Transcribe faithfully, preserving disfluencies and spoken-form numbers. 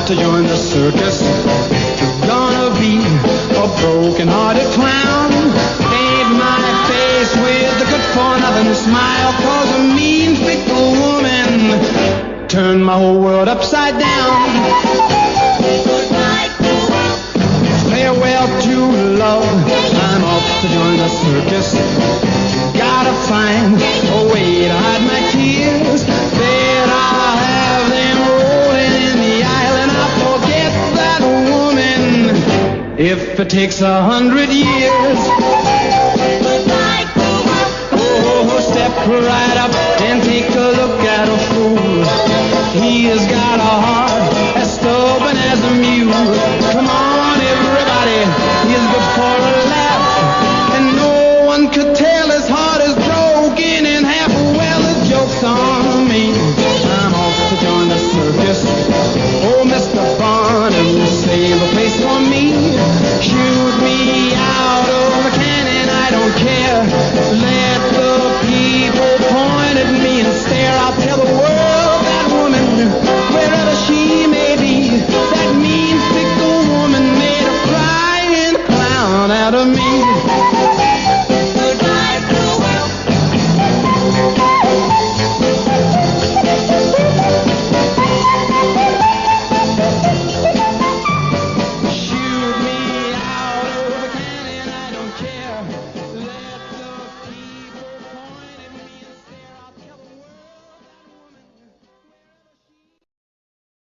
to join the circus. Gonna be a broken-hearted clown. Paint my face with a good-for-nothing smile, 'cause a mean, fickle woman turned my whole world upside down. Farewell to love, I'm off to join the circus. Gotta find a way to hide my tears. Then I'll have them rolling in the aisle, and I'll forget that woman if it takes a hundred years. Oh, step right up and take a look at a fool. He has got